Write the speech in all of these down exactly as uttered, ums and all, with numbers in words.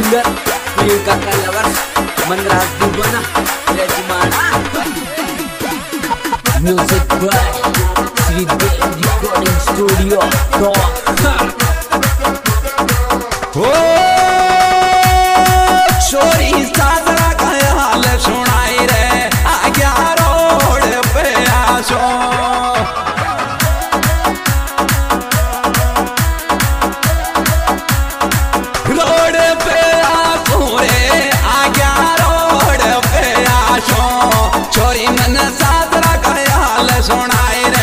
Singer Priyanka Kalwar Manraj दुबना रेजमाना music by Shridev recording studio हो छोरी साजरा का हाल सुनाई रे आज्ञा रोड पे आसो रोड पे आसो रे आज्ञा रोड पे आसो छोरी मन साजरा का हाल सुनाई रे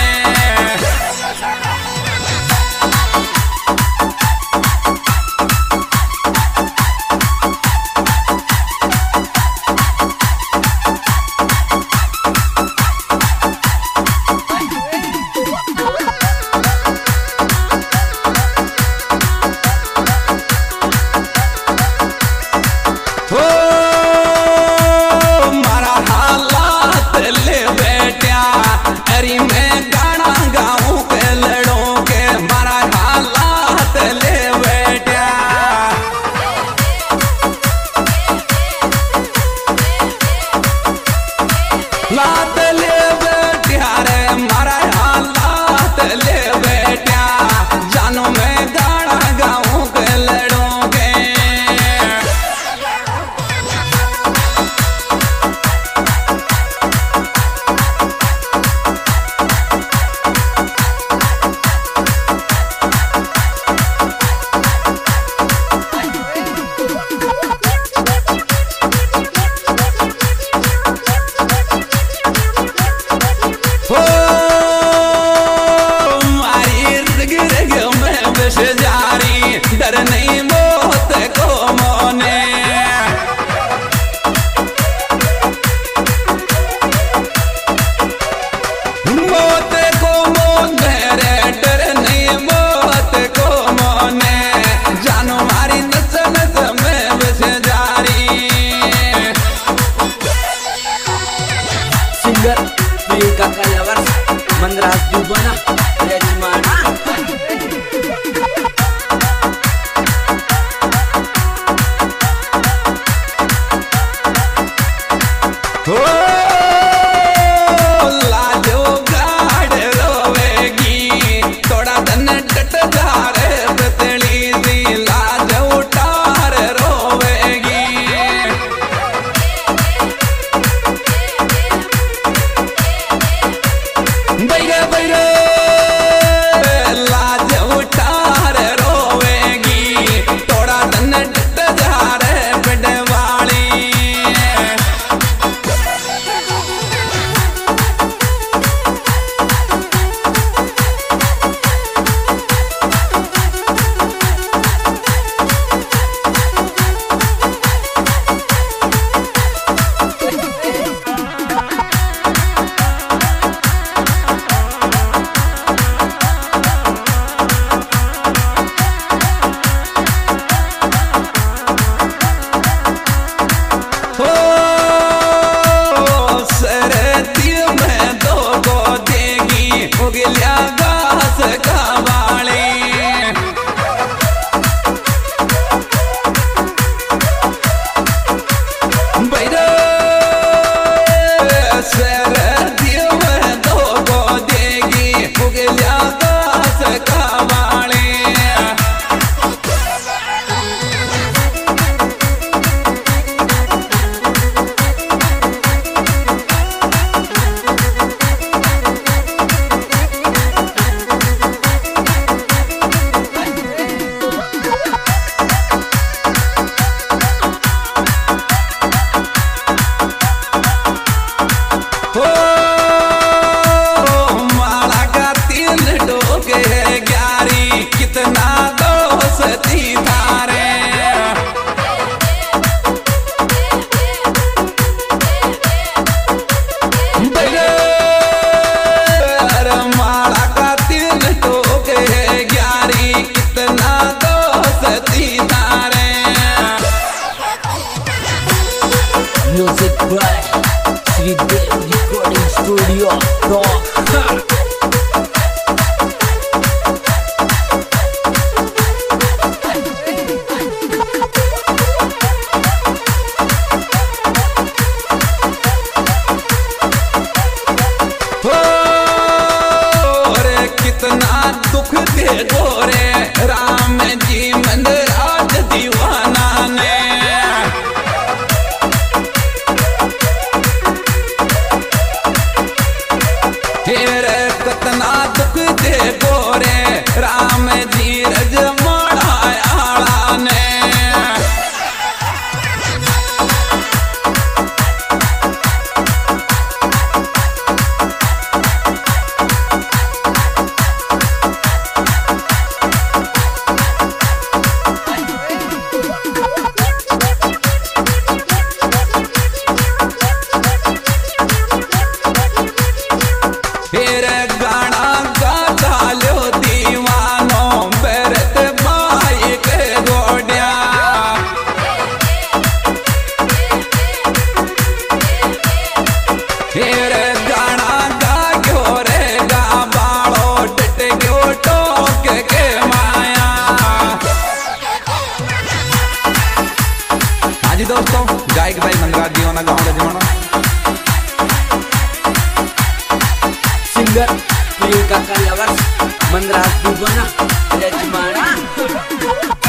लात ले बेटिया रे मारा लात ले बेटिया जानो मैं गाना गाऊं के लड़ोगे डर नहीं मौत को मोने मौत को मोने रे डर नहीं मौत को मोने जानो मारी नस नस में बस जारी सिंगर प्रियंका कलवर मनराज दुबना रेजमाना हो लाजो गाड़ रोवेगी थोड़ा दन डट धारे बतली सी लाज उठार रोवेगी बैरे बैरे लाज उठार रोवेगी थोड़ा दन डट धारे बड़वाली गिलिया घास कबाड़ी बैरे सर दियो में दो को देगी गिलिया घास कबाड़ी हो माला का तीन डोके है ग्यारी कितना दोस्ती थारे माला का तीन डोके है ग्यारी कितना दोस्ती थारे music by Shridev recording studio singer Priyanka का लवर्स मनराज दुबना यजमाना।